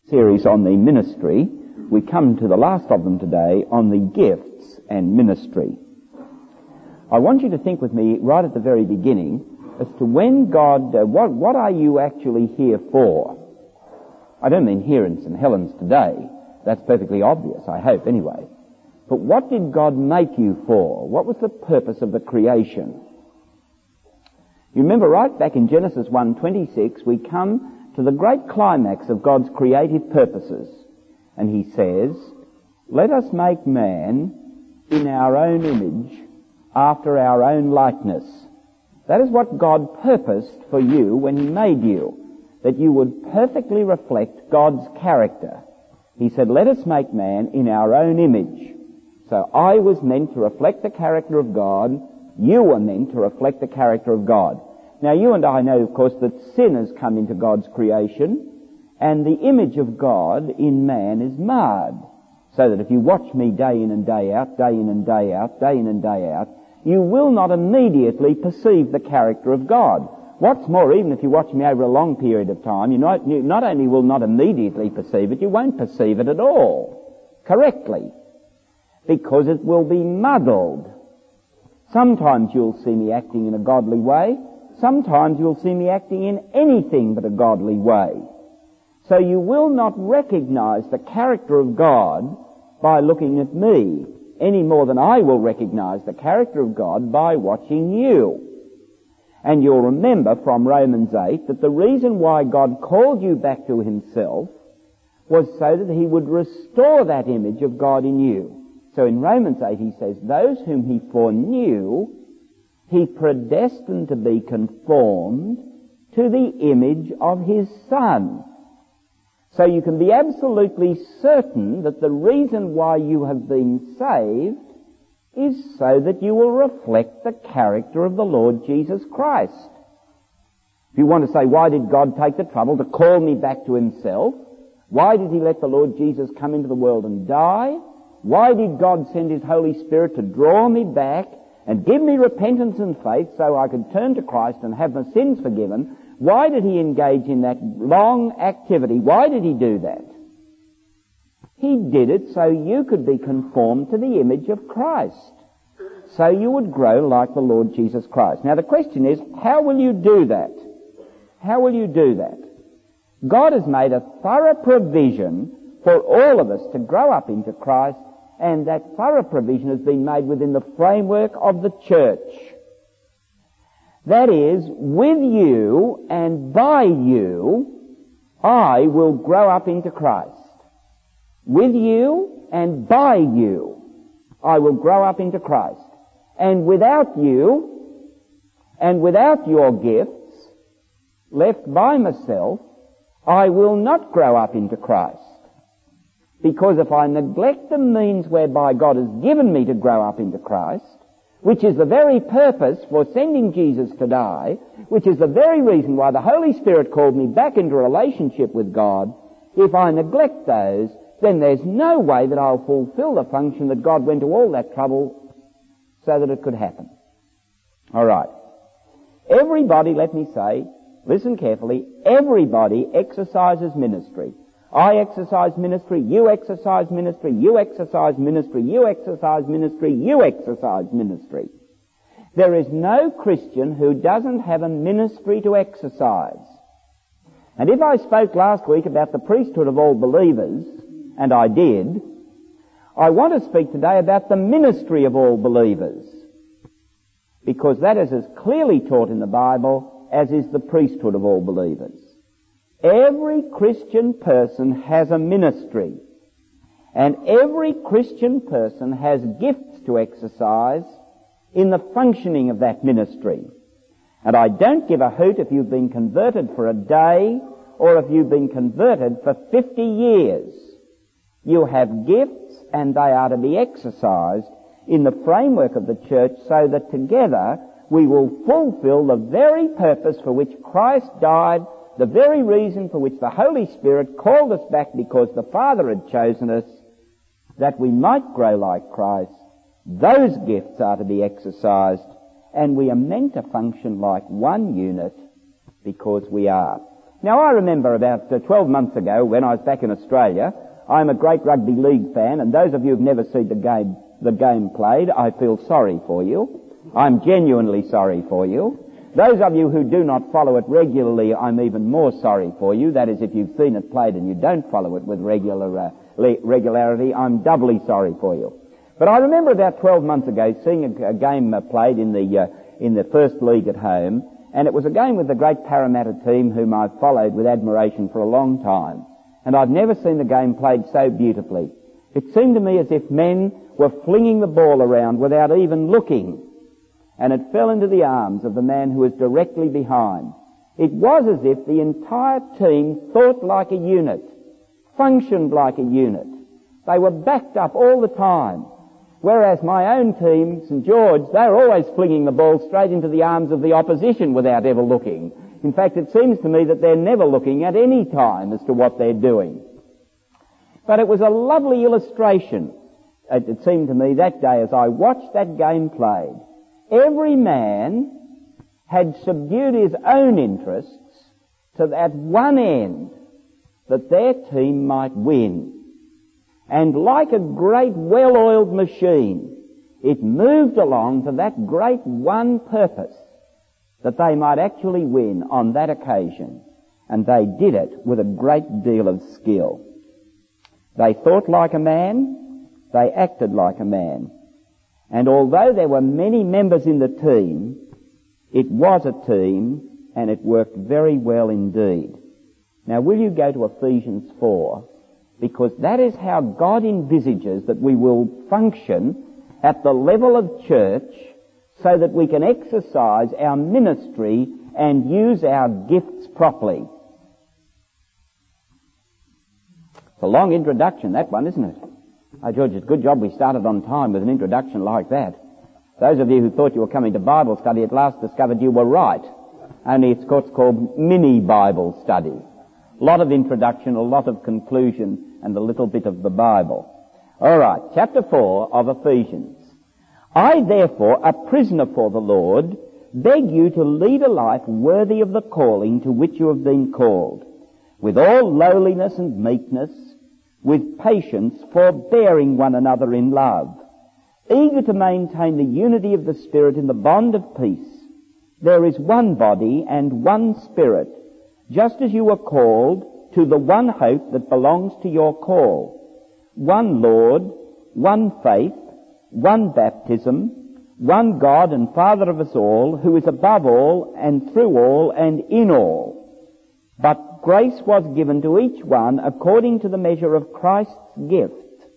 series on the ministry. We come to the last of them today on the gifts and ministry. I want you to think with me right at the very beginning as to when God, what are you actually here for? I don't mean here in St. Helens today. That's perfectly obvious, I hope, anyway. But what did God make you for? What was the purpose of the creation? You remember right back in Genesis 1:26, we come to the great climax of God's creative purposes. And he says, let us make man in our own image, after our own likeness. That is what God purposed for you when he made you, that you would perfectly reflect God's character. He said, let us make man in our own image. So I was meant to reflect the character of God. You were meant to reflect the character of God. Now you and I know, of course, that sin has come into God's creation, and the image of God in man is marred. So that if you watch me day in and day out, day in and day out, day in and day out, you will not immediately perceive the character of God. What's more, even if you watch me over a long period of time, you not only will not immediately perceive it, you won't perceive it at all, correctly, because it will be muddled. Sometimes you'll see me acting in a godly way, sometimes you'll see me acting in anything but a godly way. So you will not recognize the character of God by looking at me, any more than I will recognize the character of God by watching you. And you'll remember from Romans 8 that the reason why God called you back to himself was so that he would restore that image of God in you. So in Romans 8 he says, those whom he foreknew, he predestined to be conformed to the image of his Son. So you can be absolutely certain that the reason why you have been saved is so that you will reflect the character of the Lord Jesus Christ. If you want to say, why did God take the trouble to call me back to himself? Why did he let the Lord Jesus come into the world and die? Why did God send his Holy Spirit to draw me back and give me repentance and faith so I could turn to Christ and have my sins forgiven? Why did he engage in that long activity? Why did he do that? He did it so you could be conformed to the image of Christ, so you would grow like the Lord Jesus Christ. Now the question is, how will you do that? How will you do that? God has made a thorough provision for all of us to grow up into Christ, and that thorough provision has been made within the framework of the church. That is, with you and by you, I will grow up into Christ. With you and by you, I will grow up into Christ. And without you, and without your gifts, left by myself, I will not grow up into Christ. Because if I neglect the means whereby God has given me to grow up into Christ, which is the very purpose for sending Jesus to die, which is the very reason why the Holy Spirit called me back into a relationship with God, if I neglect those, then there's no way that I'll fulfill the function that God went to all that trouble so that it could happen. All right. Everybody, let me say, listen carefully, everybody exercises ministry. I exercise ministry, you exercise ministry, you exercise ministry, you exercise ministry, you exercise ministry. There is no Christian who doesn't have a ministry to exercise. And if I spoke last week about the priesthood of all believers, and I did, I want to speak today about the ministry of all believers, because that is as clearly taught in the Bible as is the priesthood of all believers. Every Christian person has a ministry, and every Christian person has gifts to exercise in the functioning of that ministry. And I don't give a hoot if you've been converted for a day or if you've been converted for 50 years. You have gifts, and they are to be exercised in the framework of the church so that together we will fulfill the very purpose for which Christ died, the very reason for which the Holy Spirit called us back because the Father had chosen us, that we might grow like Christ. Those gifts are to be exercised, and we are meant to function like one unit because we are. Now I remember about 12 months ago when I was back in Australia, I'm a great rugby league fan, and those of you who've never seen the game played, I feel sorry for you. I'm genuinely sorry for you. Those of you who do not follow it regularly, I'm even more sorry for you. That is, if you've seen it played and you don't follow it with regularity, I'm doubly sorry for you. But I remember about 12 months ago seeing a game played in the first league at home, and it was a game with the great Parramatta team whom I've followed with admiration for a long time. And I've never seen the game played so beautifully. It seemed to me as if men were flinging the ball around without even looking, and it fell into the arms of the man who was directly behind. It was as if the entire team thought like a unit, functioned like a unit. They were backed up all the time. Whereas my own team, St George, they're always flinging the ball straight into the arms of the opposition without ever looking. In fact, it seems to me that they're never looking at any time as to what they're doing. But it was a lovely illustration, it seemed to me that day as I watched that game played. Every man had subdued his own interests to that one end, that their team might win. And like a great well-oiled machine, it moved along to that great one purpose, that they might actually win on that occasion. And they did it with a great deal of skill. They thought like a man, they acted like a man. And although there were many members in the team, it was a team, and it worked very well indeed. Now, will you go to Ephesians 4? Because that is how God envisages that we will function at the level of church so that we can exercise our ministry and use our gifts properly. It's a long introduction, that one, isn't it? Oh, George, it's a good job we started on time with an introduction like that. Those of you who thought you were coming to Bible study at last discovered you were right. Only it's what's called mini Bible study. A lot of introduction, a lot of conclusion, and a little bit of the Bible. All right, chapter 4 of Ephesians. I, therefore, a prisoner for the Lord, beg you to lead a life worthy of the calling to which you have been called, with all lowliness and meekness, with patience, forbearing one another in love, eager to maintain the unity of the Spirit in the bond of peace. There is one body and one Spirit, just as you were called to the one hope that belongs to your call. One Lord, one faith, one baptism, one God and Father of us all, who is above all and through all and in all. But grace was given to each one according to the measure of Christ's gift.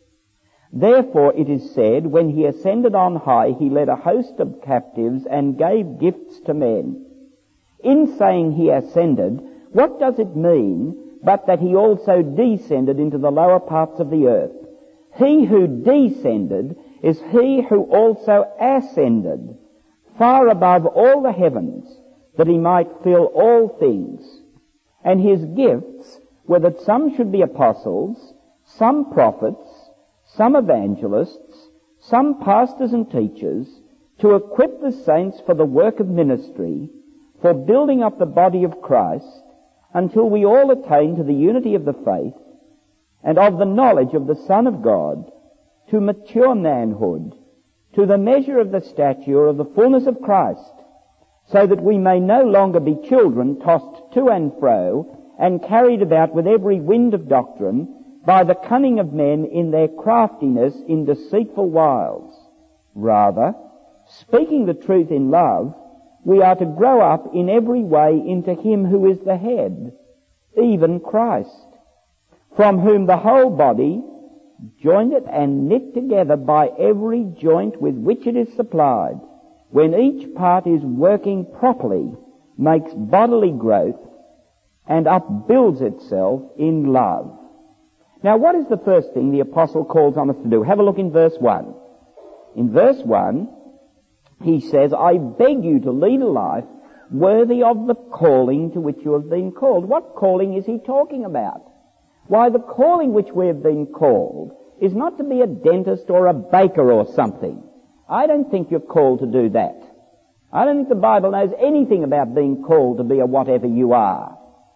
Therefore it is said, when he ascended on high, he led a host of captives and gave gifts to men. In saying he ascended, what does it mean but that he also descended into the lower parts of the earth? He who descended is he who also ascended far above all the heavens, that he might fill all things. And his gifts were that some should be apostles, some prophets, some evangelists, some pastors and teachers, to equip the saints for the work of ministry, for building up the body of Christ, until we all attain to the unity of the faith and of the knowledge of the Son of God, to mature manhood, to the measure of the stature of the fullness of Christ, so that we may no longer be children tossed to and fro and carried about with every wind of doctrine by the cunning of men in their craftiness in deceitful wiles. Rather, speaking the truth in love, we are to grow up in every way into him who is the head, even Christ, from whom the whole body, joined and knit together by every joint with which it is supplied, when each part is working properly, makes bodily growth and upbuilds itself in love. Now, what is the first thing the apostle calls on us to do? Have a look in verse 1. In verse 1, he says, I beg you to lead a life worthy of the calling to which you have been called. What calling is he talking about? Why, the calling which we have been called is not to be a dentist or a baker or something. I don't think you're called to do that. I don't think the Bible knows anything about being called to be a whatever you are.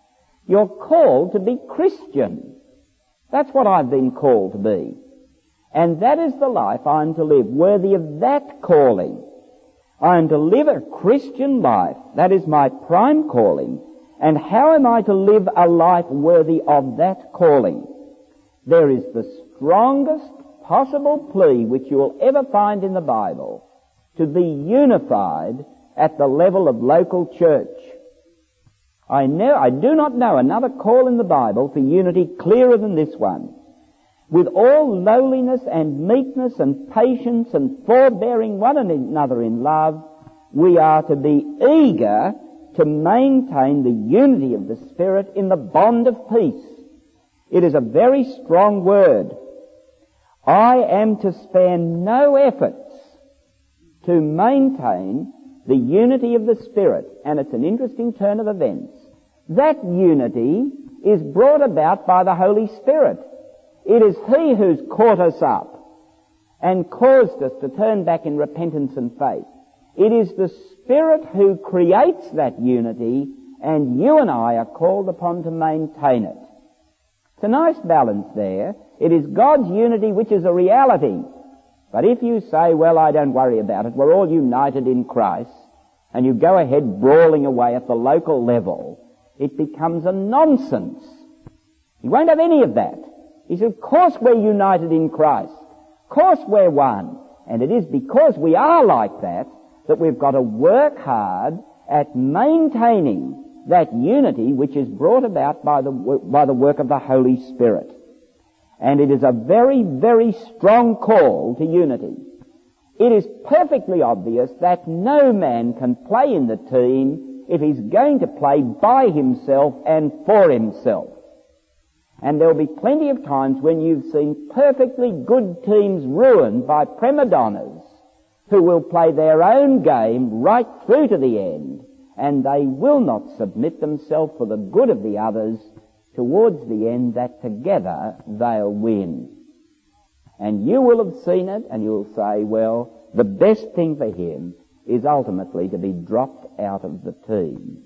You're called to be Christian. That's what I've been called to be. And that is the life I'm to live, worthy of that calling. I am to live a Christian life. That is my prime calling. And how am I to live a life worthy of that calling? There is the strongest possible plea which you will ever find in the Bible to be unified at the level of local church. I do not know another call in the Bible for unity clearer than this one. With all lowliness and meekness and patience and forbearing one another in love, we are to be eager to maintain the unity of the Spirit in the bond of peace. It is a very strong word. I am to spare no efforts to maintain the unity of the Spirit, and it's an interesting turn of events. That unity is brought about by the Holy Spirit. It is He who's caught us up and caused us to turn back in repentance and faith. It is the Spirit who creates that unity, and you and I are called upon to maintain it. It's a nice balance there. It is God's unity which is a reality. But if you say, well, I don't worry about it, we're all united in Christ, and you go ahead brawling away at the local level, it becomes a nonsense. You won't have any of that. He said, of course we're united in Christ. Of course we're one. And it is because we are like that that we've got to work hard at maintaining that unity which is brought about by the work of the Holy Spirit. And it is a very, very strong call to unity. It is perfectly obvious that no man can play in the team if he's going to play by himself and for himself. And there'll be plenty of times when you've seen perfectly good teams ruined by prima donnas who will play their own game right through to the end, and they will not submit themselves for the good of the others towards the end, that together they'll win. And you will have seen it, and you'll say, well, the best thing for him is ultimately to be dropped out of the team,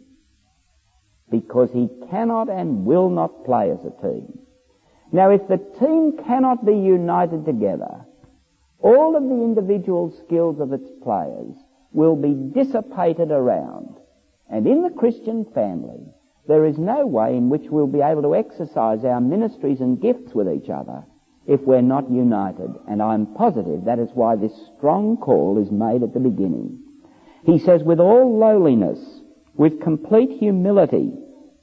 because he cannot and will not play as a team. Now, if the team cannot be united together, all of the individual skills of its players will be dissipated around. And in the Christian family, there is no way in which we'll be able to exercise our ministries and gifts with each other if we're not united. And I'm positive that is why this strong call is made at the beginning. He says, with all lowliness, with complete humility,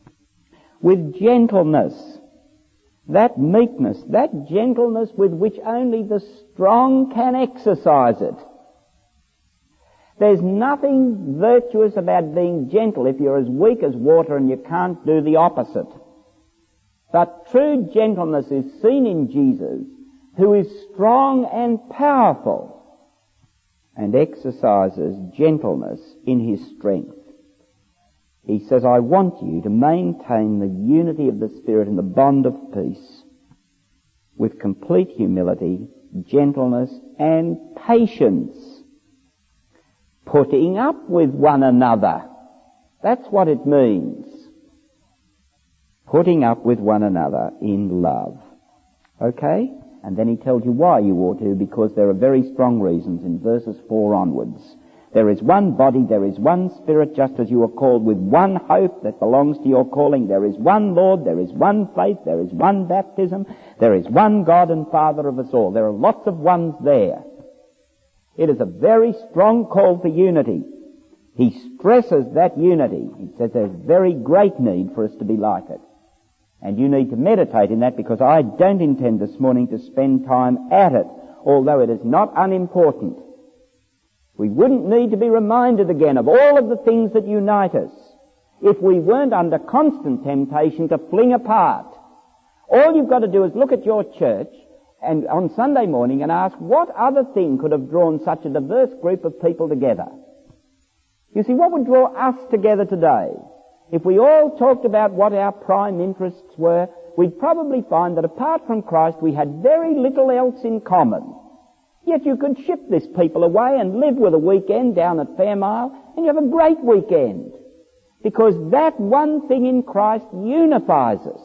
with gentleness, that meekness, that gentleness with which only the strong can exercise it. There's nothing virtuous about being gentle if you're as weak as water and you can't do the opposite. But true gentleness is seen in Jesus, who is strong and powerful and exercises gentleness in his strength. He says, I want you to maintain the unity of the Spirit in the bond of peace with complete humility, gentleness, and patience, putting up with one another. That's what it means. Putting up with one another in love. Okay? And then he tells you why you ought to, because there are very strong reasons in verses 4 onwards. There is one body, there is one Spirit, just as you are called with one hope that belongs to your calling. There is one Lord, there is one faith, there is one baptism, there is one God and Father of us all. There are lots of ones there. It is a very strong call for unity. He stresses that unity. He says there's very great need for us to be like it. And you need to meditate in that, because I don't intend this morning to spend time at it, although it is not unimportant. We wouldn't need to be reminded again of all of the things that unite us if we weren't under constant temptation to fling apart. All you've got to do is look at your church and on Sunday morning and ask, what other thing could have drawn such a diverse group of people together? You see, what would draw us together today? If we all talked about what our prime interests were, we'd probably find that apart from Christ we had very little else in common. Yet you could ship this people away and live with a weekend down at Fairmile, and you have a great weekend. because that one thing in Christ unifies us.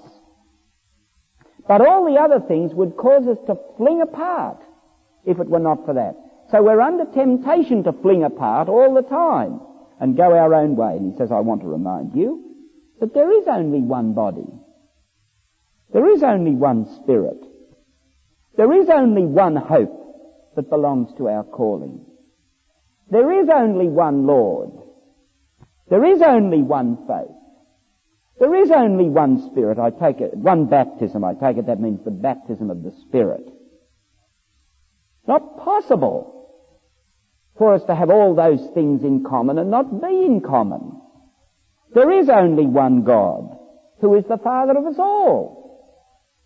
But all the other things would cause us to fling apart if it were not for that. So we're under temptation to fling apart all the time and go our own way. And he says, I want to remind you that there is only one body. There is only one Spirit. There is only one hope that belongs to our calling. There is only one Lord. There is only one faith. There is only one Spirit. I take it, one baptism. I take it that means the baptism of the Spirit. It's not possible for us to have all those things in common and not be in common. There is only one God, who is the Father of us all.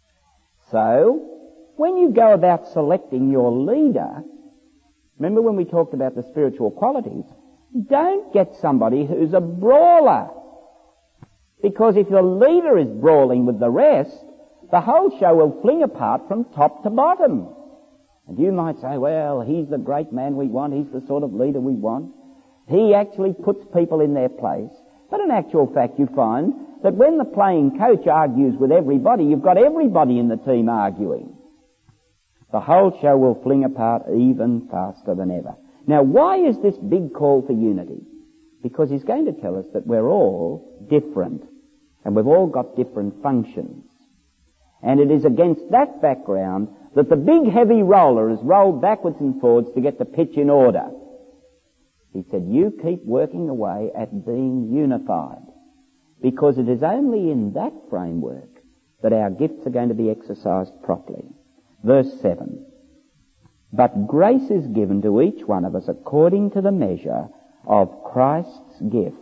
So, when you go about selecting your leader, remember when we talked about the spiritual qualities, don't get somebody who's a brawler. Because if the leader is brawling with the rest, the whole show will fling apart from top to bottom. And you might say, well, he's the great man we want, he's the sort of leader we want. He actually puts people in their place. But in actual fact, you find that when the playing coach argues with everybody, you've got everybody in the team arguing. The whole show will fling apart even faster than ever. Now, why is this big call for unity? Because he's going to tell us that we're all different, and we've all got different functions. And it is against that background that the big heavy roller is rolled backwards and forwards to get the pitch in order. He said, you keep working away at being unified, because it is only in that framework that our gifts are going to be exercised properly. Verse 7. But grace is given to each one of us according to the measure of Christ's gift.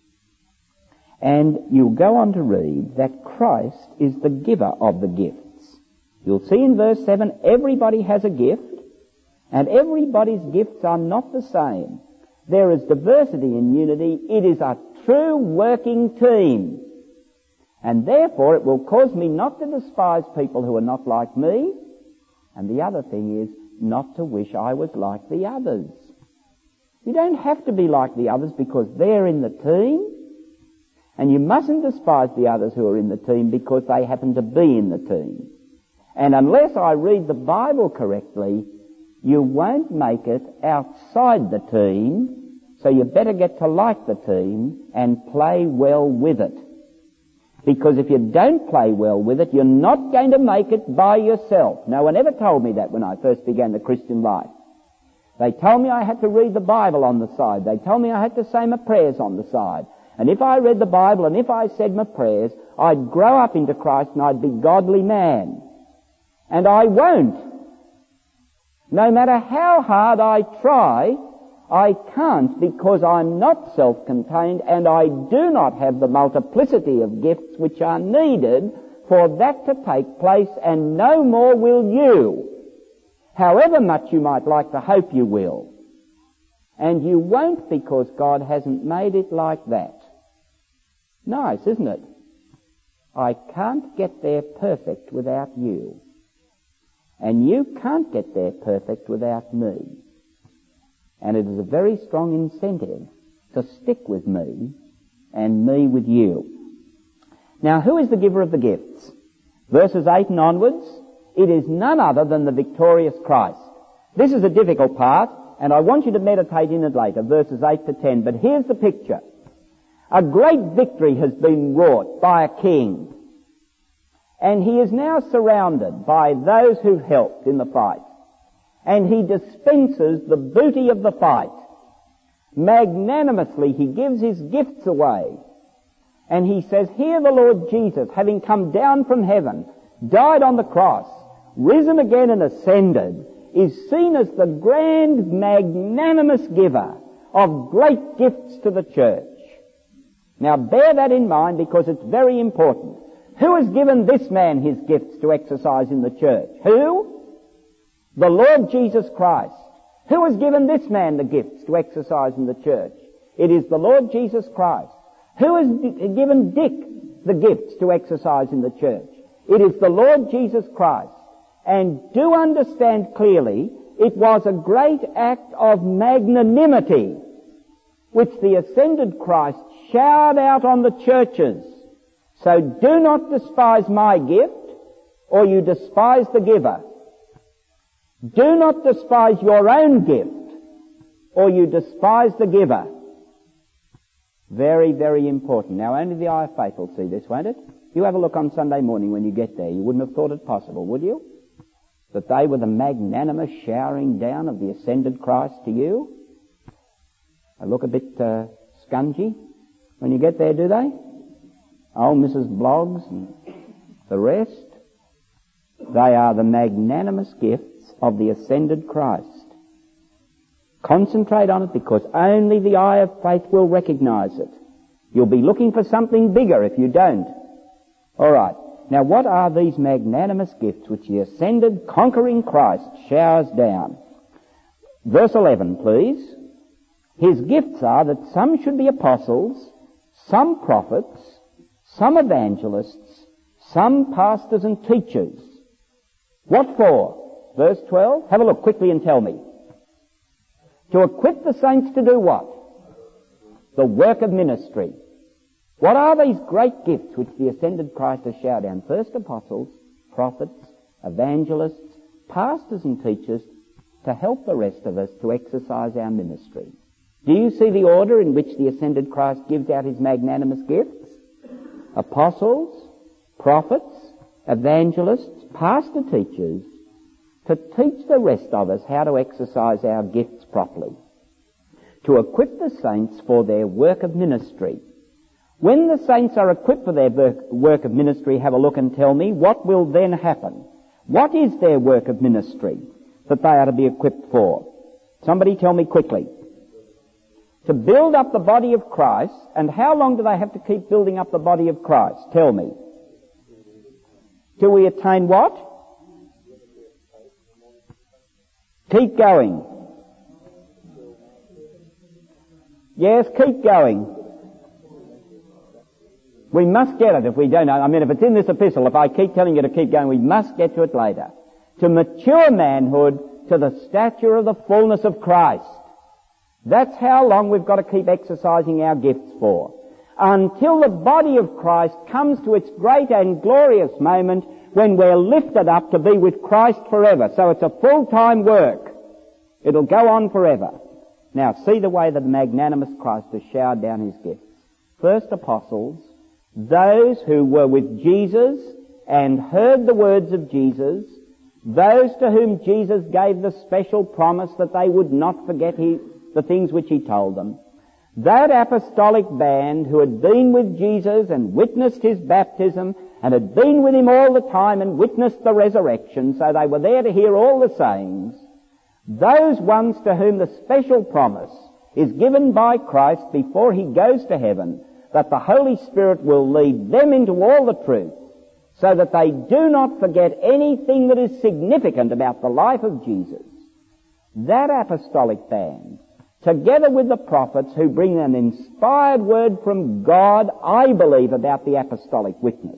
And you'll go on to read that Christ is the giver of the gifts. You'll see in verse 7, everybody has a gift, and everybody's gifts are not the same. There is diversity in unity. It is a true working team. And therefore it will cause me not to despise people who are not like me. And the other thing is not to wish I was like the others. You don't have to be like the others because they're in the team. And you mustn't despise the others who are in the team because they happen to be in the team. And unless I read the Bible correctly, you won't make it outside the team, so you better get to like the team and play well with it. Because if you don't play well with it, you're not going to make it by yourself. No one ever told me that when I first began the Christian life. They told me I had to read the Bible on the side. They told me I had to say my prayers on the side. And if I read the Bible and if I said my prayers, I'd grow up into Christ and I'd be a godly man. And I won't. No matter how hard I try, I can't because I'm not self-contained and I do not have the multiplicity of gifts which are needed for that to take place, and no more will you. However much you might like to hope you will. And you won't because God hasn't made it like that. Nice, isn't it? I can't get there perfect without you. And you can't get there perfect without me. And it is a very strong incentive to stick with me and me with you. Now, who is the giver of the gifts? Verses 8 and onwards, it is none other than the victorious Christ. This is a difficult part, and I want you to meditate in it later, verses 8 to 10. But here's the picture. A great victory has been wrought by a king. And he is now surrounded by those who helped in the fight. And he dispenses the booty of the fight. Magnanimously he gives his gifts away. And he says, here the Lord Jesus, having come down from heaven, died on the cross, risen again and ascended, is seen as the grand, magnanimous giver of great gifts to the church. Now bear that in mind because it's very important. Who has given this man his gifts to exercise in the church? Who? The Lord Jesus Christ. Who has given this man the gifts to exercise in the church? It is the Lord Jesus Christ. Who has given Dick the gifts to exercise in the church? It is the Lord Jesus Christ. And do understand clearly, it was a great act of magnanimity which the ascended Christ showered out on the churches. So do not despise my gift, or you despise the giver. Do not despise your own gift, or you despise the giver. Very, very important. Now, only the eye of faith will see this, won't it? You have a look on Sunday morning when you get there. You wouldn't have thought it possible, would you? That they were the magnanimous showering down of the ascended Christ to you. They look a bit scungy when you get there, do they? Oh, Mrs. Bloggs and the rest. They are the magnanimous gifts of the ascended Christ. Concentrate on it, because only the eye of faith will recognize it. You'll be looking for something bigger if you don't. All right. Now, what are these magnanimous gifts which the ascended, conquering Christ showers down? Verse 11, please. His gifts are that some should be apostles, some prophets, some evangelists, some pastors and teachers. What for? Verse 12. Have a look quickly and tell me. To equip the saints to do what? The work of ministry. What are these great gifts which the ascended Christ has showered down? First, apostles, prophets, evangelists, pastors and teachers, to help the rest of us to exercise our ministry. Do you see the order in which the ascended Christ gives out his magnanimous gifts? Apostles, prophets, evangelists, pastor teachers, to teach the rest of us how to exercise our gifts properly. To equip the saints for their work of ministry. When the saints are equipped for their work of ministry, have a look and tell me, what will then happen? What is their work of ministry that they are to be equipped for? Somebody tell me quickly. To build up the body of Christ. And how long do they have to keep building up the body of Christ? Tell me. Till we attain what? Keep going. Yes, keep going. We must get it if we don't know. I mean, if it's in this epistle, if I keep telling you to keep going, we must get to it later. To mature manhood, to the stature of the fullness of Christ. That's how long we've got to keep exercising our gifts for. Until the body of Christ comes to its great and glorious moment when we're lifted up to be with Christ forever. So it's a full-time work. It'll go on forever. Now, see the way that the magnanimous Christ has showered down his gifts. First, apostles, those who were with Jesus and heard the words of Jesus, those to whom Jesus gave the special promise that they would not forget the things which he told them. That apostolic band who had been with Jesus and witnessed his baptism and had been with him all the time and witnessed the resurrection, so they were there to hear all the sayings. Those ones to whom the special promise is given by Christ before he goes to heaven, that the Holy Spirit will lead them into all the truth, so that they do not forget anything that is significant about the life of Jesus. That apostolic band, together with the prophets who bring an inspired word from God, I believe, about the apostolic witness.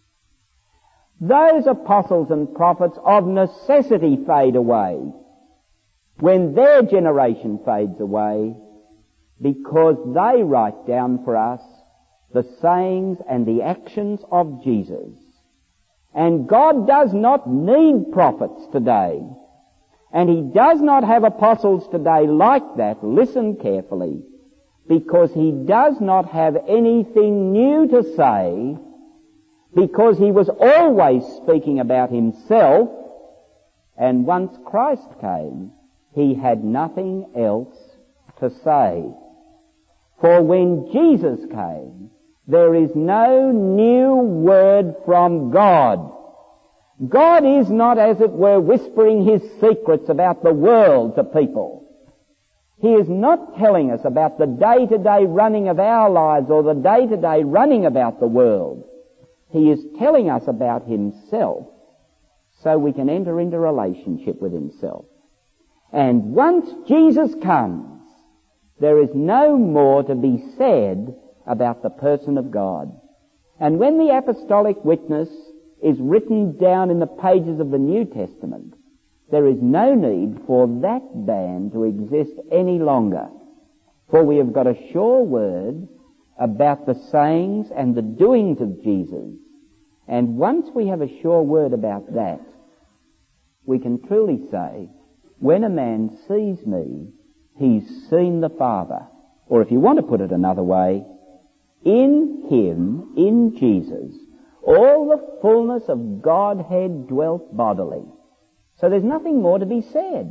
Those apostles and prophets of necessity fade away when their generation fades away, because they write down for us the sayings and the actions of Jesus. And God does not need prophets today. And he does not have apostles today like that. Listen carefully. Because he does not have anything new to say, because he was always speaking about himself, and once Christ came, he had nothing else to say. For when Jesus came, there is no new word from God. God is not, as it were, whispering his secrets about the world to people. He is not telling us about the day-to-day running of our lives or the day-to-day running about the world. He is telling us about himself so we can enter into relationship with himself. And once Jesus comes, there is no more to be said about the person of God. And when the apostolic witness is written down in the pages of the New Testament, there is no need for that band to exist any longer. For we have got a sure word about the sayings and the doings of Jesus. And once we have a sure word about that, we can truly say, when a man sees me, he's seen the Father. Or if you want to put it another way, in him, in Jesus, all the fullness of Godhead dwelt bodily. So there's nothing more to be said.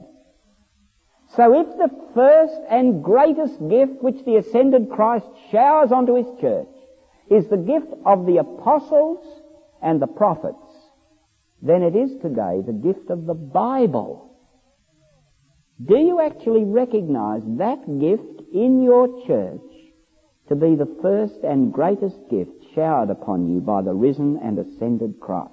So if the first and greatest gift which the ascended Christ showers onto his church is the gift of the apostles and the prophets, then it is today the gift of the Bible. Do you actually recognize that gift in your church to be the first and greatest gift showered upon you by the risen and ascended Christ?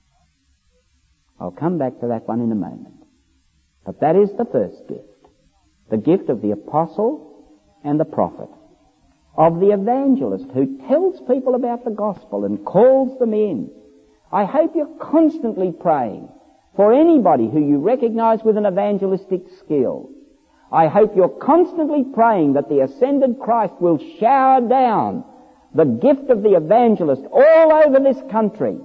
I'll come back to that one in a moment. But that is the first gift. The gift of the apostle and the prophet, of the evangelist who tells people about the gospel and calls them in. I hope you're constantly praying for anybody who you recognize with an evangelistic skill. I hope you're constantly praying that the ascended Christ will shower down the gift of the evangelist all over this country,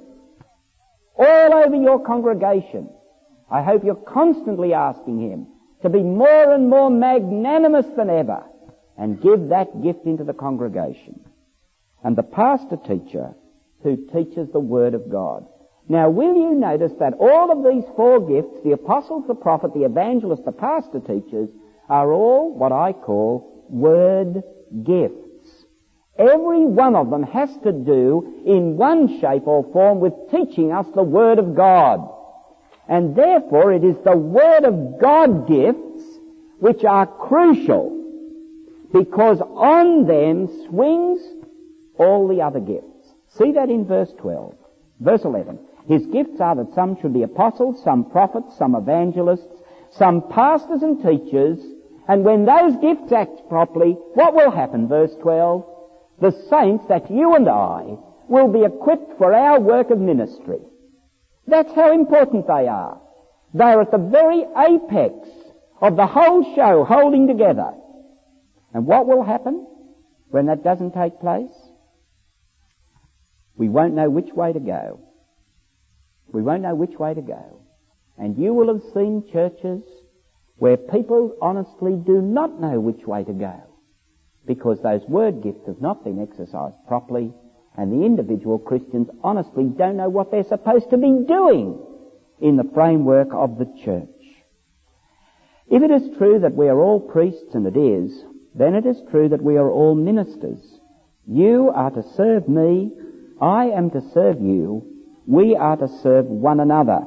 all over your congregation. I hope you're constantly asking him to be more and more magnanimous than ever and give that gift into the congregation. And the pastor-teacher who teaches the Word of God. Now, will you notice that all of these four gifts, the apostles, the prophet, the evangelist, the pastor-teachers, are all what I call word gifts. Every one of them has to do in one shape or form with teaching us the Word of God. And therefore it is the Word of God gifts which are crucial, because on them swings all the other gifts. See that in verse 12. Verse 11. His gifts are that some should be apostles, some prophets, some evangelists, some pastors and teachers, and when those gifts act properly, what will happen? Verse 12. The saints, that's you and I, will be equipped for our work of ministry. That's how important they are. They're at the very apex of the whole show holding together. And what will happen when that doesn't take place? We won't know which way to go. We won't know which way to go. And you will have seen churches where people honestly do not know which way to go, because those word gifts have not been exercised properly, and the individual Christians honestly don't know what they're supposed to be doing in the framework of the church. If it is true that we are all priests, and it is, then it is true that we are all ministers. You are to serve me, I am to serve you, we are to serve one another.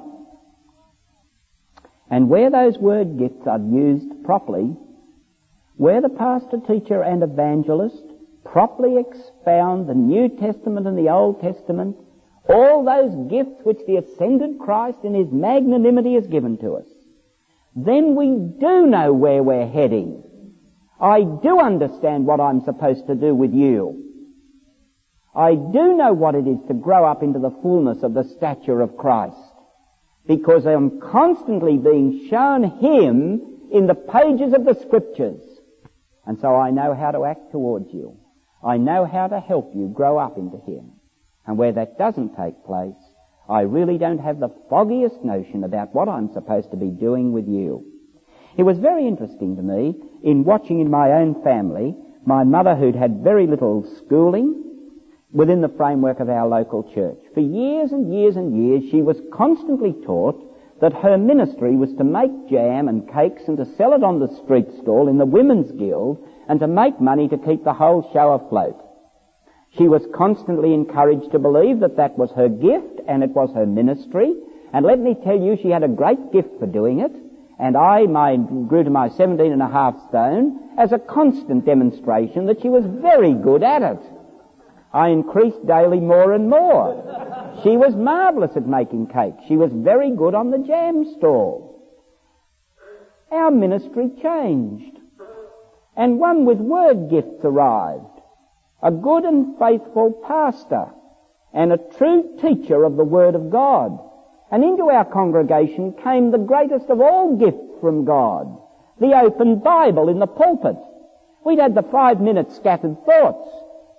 And where those word gifts are used properly, where the pastor, teacher and evangelist properly expound the New Testament and the Old Testament, all those gifts which the ascended Christ in his magnanimity has given to us, then we do know where we're heading. I do understand what I'm supposed to do with you. I do know what it is to grow up into the fullness of the stature of Christ, because I'm constantly being shown him in the pages of the Scriptures. And so I know how to act towards you. I know how to help you grow up into him. And where that doesn't take place, I really don't have the foggiest notion about what I'm supposed to be doing with you. It was very interesting to me in watching in my own family, my mother, who'd had very little schooling within the framework of our local church. For years and years and years, she was constantly taught that her ministry was to make jam and cakes and to sell it on the street stall in the Women's Guild and to make money to keep the whole show afloat. She was constantly encouraged to believe that that was her gift and it was her ministry. And let me tell you, she had a great gift for doing it. And I grew to my 17.5 stone as a constant demonstration that she was very good at it. I increased daily more and more. She was marvellous at making cakes. She was very good on the jam stall. Our ministry changed, and one with word gifts arrived. A good and faithful pastor and a true teacher of the Word of God. And into our congregation came the greatest of all gifts from God, the open Bible in the pulpit. We'd had the 5-minute scattered thoughts.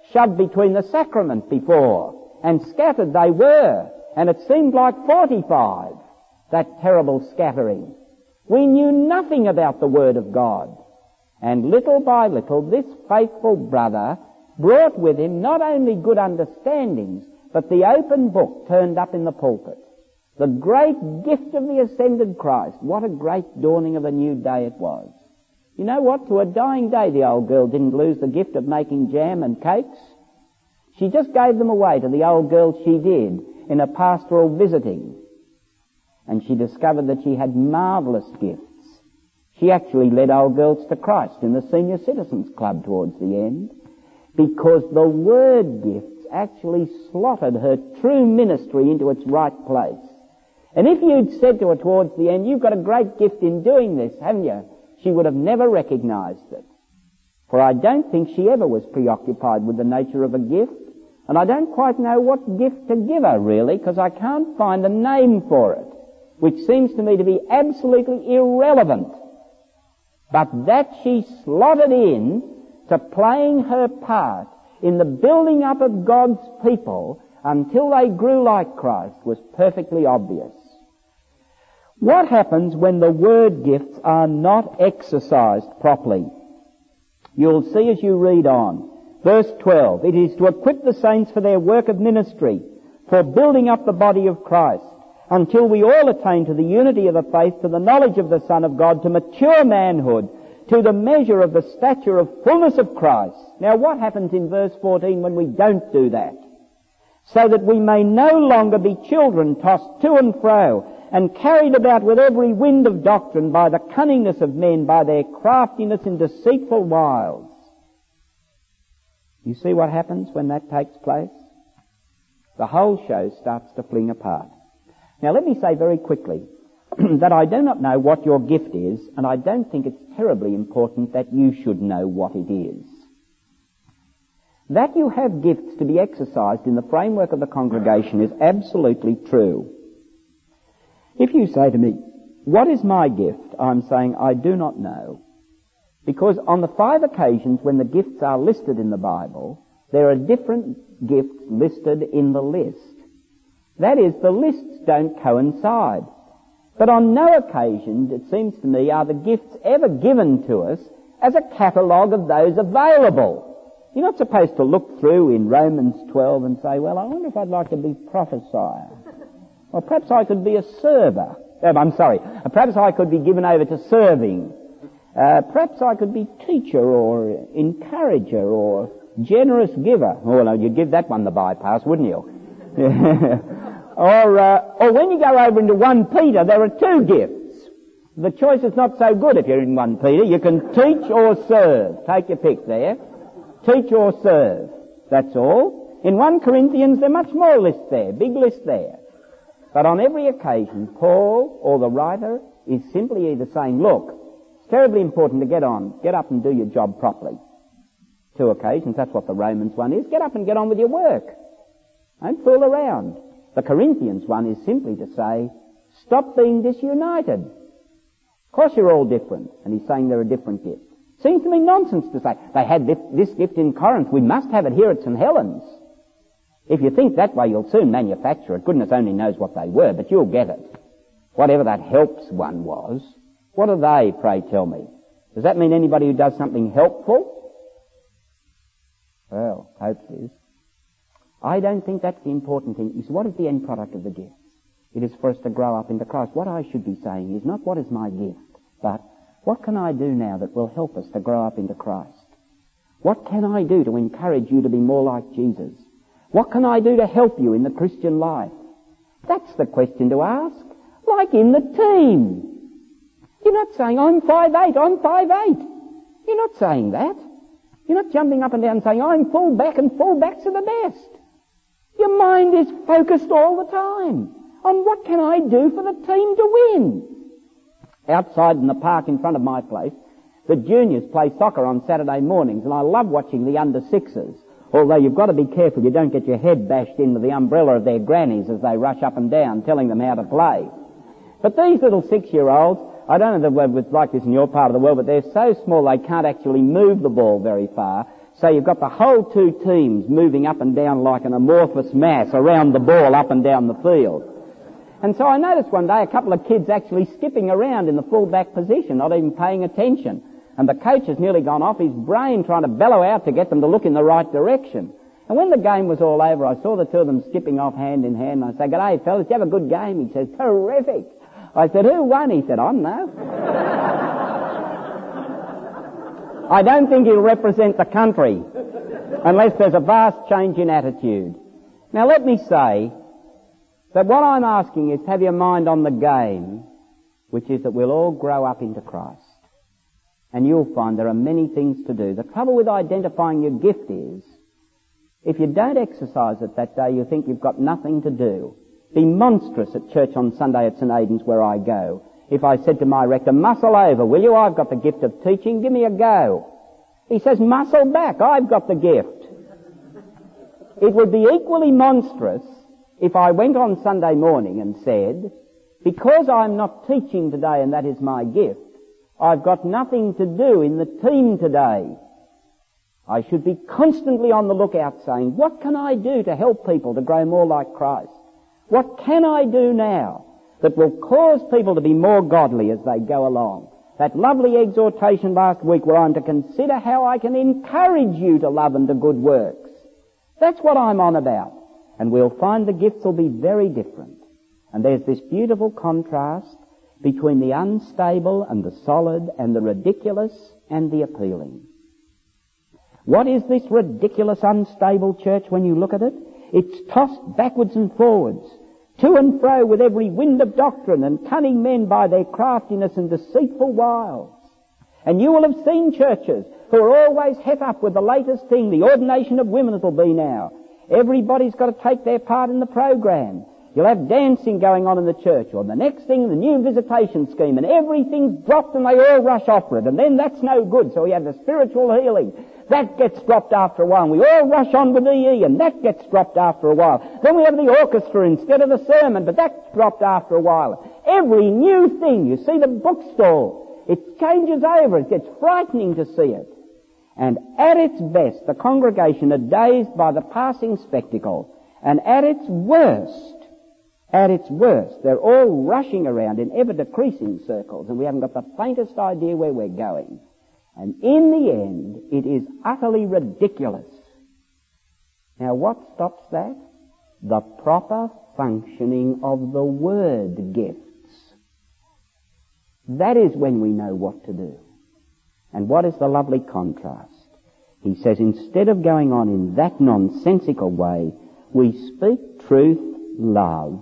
shoved between the sacrament before, and scattered they were, and it seemed like 45, that terrible scattering. We knew nothing about the Word of God. And little by little, this faithful brother brought with him not only good understandings, but the open book turned up in the pulpit. The great gift of the ascended Christ. What a great dawning of a new day it was. You know what? To a dying day, the old girl didn't lose the gift of making jam and cakes. She just gave them away to the old girl she did in a pastoral visiting. And she discovered that she had marvellous gifts. She actually led old girls to Christ in the Senior Citizens Club towards the end, because the Word gifts actually slotted her true ministry into its right place. And if you'd said to her towards the end, you've got a great gift in doing this, haven't you? She would have never recognized it. For I don't think she ever was preoccupied with the nature of a gift, and I don't quite know what gift to give her, really, because I can't find a name for it, which seems to me to be absolutely irrelevant. But that she slotted in to playing her part in the building up of God's people until they grew like Christ was perfectly obvious. What happens when the Word gifts are not exercised properly? You'll see as you read on. Verse 12, it is to equip the saints for their work of ministry, for building up the body of Christ, until we all attain to the unity of the faith, to the knowledge of the Son of God, to mature manhood, to the measure of the stature of fullness of Christ. Now what happens in verse 14 when we don't do that? So that we may no longer be children tossed to and fro and carried about with every wind of doctrine by the cunningness of men, by their craftiness in deceitful wiles. You see what happens when that takes place? The whole show starts to fling apart. Now let me say very quickly that I do not know what your gift is, and I don't think it's terribly important that you should know what it is. That you have gifts to be exercised in the framework of the congregation is absolutely true. If you say to me, what is my gift? I'm saying I do not know. Because on the 5 occasions when the gifts are listed in the Bible, there are different gifts listed in the list. That is, the lists don't coincide. But on no occasion, it seems to me, are the gifts ever given to us as a catalogue of those available. You're not supposed to look through in Romans 12 and say, well, I wonder if I'd like to be prophesier. Or perhaps I could be a server. Perhaps I could be given over to serving. Perhaps I could be teacher or encourager or generous giver. Oh, no, you'd give that one the bypass, wouldn't you? Or when you go over into 1 Peter, there are 2 gifts. The choice is not so good if you're in 1 Peter. You can teach or serve. Take your pick there. Teach or serve. That's all. In 1 Corinthians, there are much more lists there, big list there. But on every occasion, Paul or the writer is simply either saying, look, it's terribly important to get up and do your job properly. 2 occasions, that's what the Romans one is. Get up and get on with your work. Don't fool around. The Corinthians one is simply to say, stop being disunited. Of course you're all different. And he's saying there are different gifts. Seems to me nonsense to say, they had this gift in Corinth, we must have it here at St. Helens. If you think that way, you'll soon manufacture it. Goodness only knows what they were, but you'll get it. Whatever that helps one was. What are they, pray tell me? Does that mean anybody who does something helpful? Well, hopes is. I don't think that's the important thing. You see, what is the end product of the gifts? It is for us to grow up into Christ. What I should be saying is not what is my gift, but what can I do now that will help us to grow up into Christ? What can I do to encourage you to be more like Jesus? What can I do to help you in the Christian life? That's the question to ask. Like in the team. You're not saying, I'm 5'8", I'm 5'8". You're not saying that. You're not jumping up and down saying, I'm full back and full backs are the best. Your mind is focused all the time on what can I do for the team to win. Outside in the park in front of my place, the juniors play soccer on Saturday mornings, and I love watching the under-6s. Although you've got to be careful you don't get your head bashed into the umbrella of their grannies as they rush up and down telling them how to play. But these little 6-year-olds, I don't know if it's like this in your part of the world, but they're so small they can't actually move the ball very far. So you've got the whole two teams moving up and down like an amorphous mass around the ball up and down the field. And so I noticed one day a couple of kids actually skipping around in the full-back position, not even paying attention. And the coach has nearly gone off his brain trying to bellow out to get them to look in the right direction. And when the game was all over, I saw the two of them skipping off hand in hand. And I said, "G'day, fellas, did you have a good game?" He says, "Terrific." I said, "Who won?" He said, "I don't know." I don't think he'll represent the country unless there's a vast change in attitude. Now let me say that what I'm asking is to have your mind on the game, which is that we'll all grow up into Christ. And you'll find there are many things to do. The trouble with identifying your gift is, if you don't exercise it that day, you think you've got nothing to do. Be monstrous at church on Sunday at St. Aidan's where I go. If I said to my rector, "Muscle over, will you? I've got the gift of teaching. Give me a go." He says, "Muscle back. I've got the gift." It would be equally monstrous if I went on Sunday morning and said, "Because I'm not teaching today and that is my gift, I've got nothing to do in the team today." I should be constantly on the lookout saying, "What can I do to help people to grow more like Christ? What can I do now that will cause people to be more godly as they go along?" That lovely exhortation last week where I'm to consider how I can encourage you to love and to good works. That's what I'm on about. And we'll find the gifts will be very different. And there's this beautiful contrast between the unstable and the solid and the ridiculous and the appealing. What is this ridiculous, unstable church when you look at it? It's tossed backwards and forwards, to and fro with every wind of doctrine, and cunning men by their craftiness and deceitful wiles. And you will have seen churches who are always het up with the latest thing, the ordination of women it'll be now. Everybody's got to take their part in the program. You'll have dancing going on in the church, or the next thing, the new visitation scheme, and everything's dropped and they all rush off for it, and then that's no good. So we have the spiritual healing. That gets dropped after a while, and we all rush on with EE, and that gets dropped after a while. Then we have the orchestra instead of the sermon, but that's dropped after a while. Every new thing, you see the bookstall, it changes over, it gets frightening to see it. And at its best, the congregation are dazed by the passing spectacle, and at its worst, they're all rushing around in ever-decreasing circles, and we haven't got the faintest idea where we're going. And in the end, it is utterly ridiculous. Now, what stops that? The proper functioning of the word gifts. That is when we know what to do. And what is the lovely contrast? He says, instead of going on in that nonsensical way, we speak truth, love.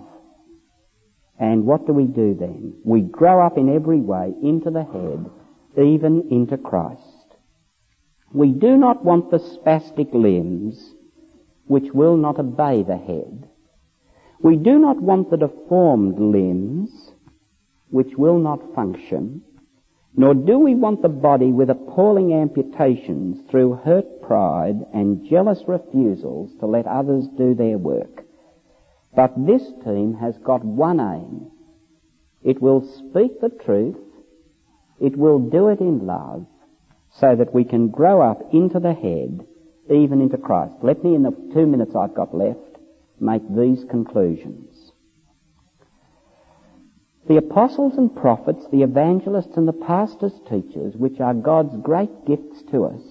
And what do we do then? We grow up in every way into the head, even into Christ. We do not want the spastic limbs which will not obey the head. We do not want the deformed limbs which will not function, nor do we want the body with appalling amputations through hurt pride and jealous refusals to let others do their work. But this team has got one aim. It will speak the truth. It will do it in love so that we can grow up into the head, even into Christ. Let me, in the 2 minutes I've got left, make these conclusions. The apostles and prophets, the evangelists and the pastors' teachers, which are God's great gifts to us,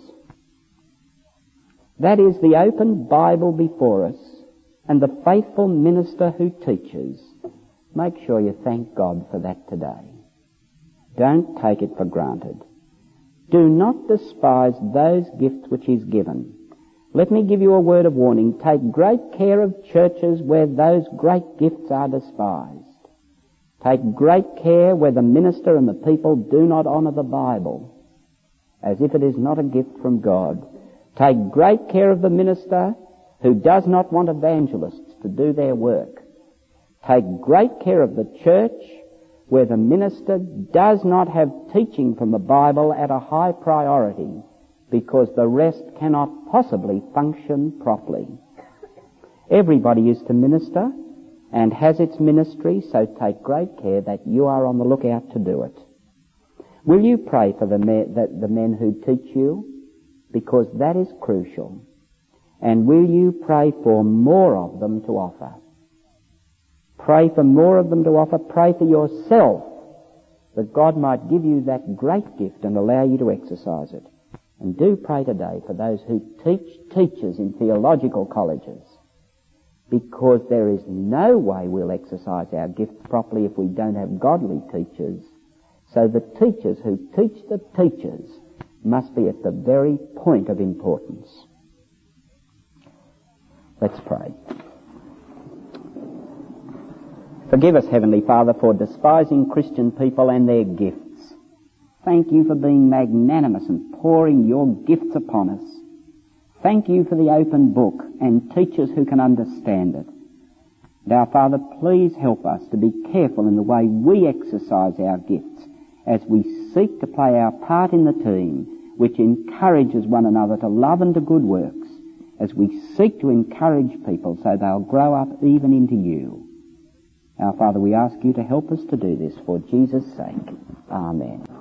that is the open Bible before us and the faithful minister who teaches, make sure you thank God for that today. Don't take it for granted. Do not despise those gifts which He's given. Let me give you a word of warning. Take great care of churches where those great gifts are despised. Take great care where the minister and the people do not honour the Bible, as if it is not a gift from God. Take great care of the minister who does not want evangelists to do their work. Take great care of the church where the minister does not have teaching from the Bible at a high priority, because the rest cannot possibly function properly. Everybody is to minister and has its ministry, so take great care that you are on the lookout to do it. Will you pray for the men who teach you? because that is crucial. And will you pray for more of them to offer? Pray for more of them to offer. Pray for yourself, that God might give you that great gift and allow you to exercise it. And do pray today for those who teach teachers in theological colleges, because there is no way we'll exercise our gift properly if we don't have godly teachers. So the teachers who teach the teachers must be at the very point of importance. Let's pray. Forgive us, Heavenly Father, for despising Christian people and their gifts. Thank you for being magnanimous and pouring your gifts upon us. Thank you for the open book and teachers who can understand it. And our Father, please help us to be careful in the way we exercise our gifts as we seek to play our part in the team which encourages one another to love and to good works, as we seek to encourage people so they'll grow up even into you. Our Father, we ask you to help us to do this for Jesus' sake. Amen.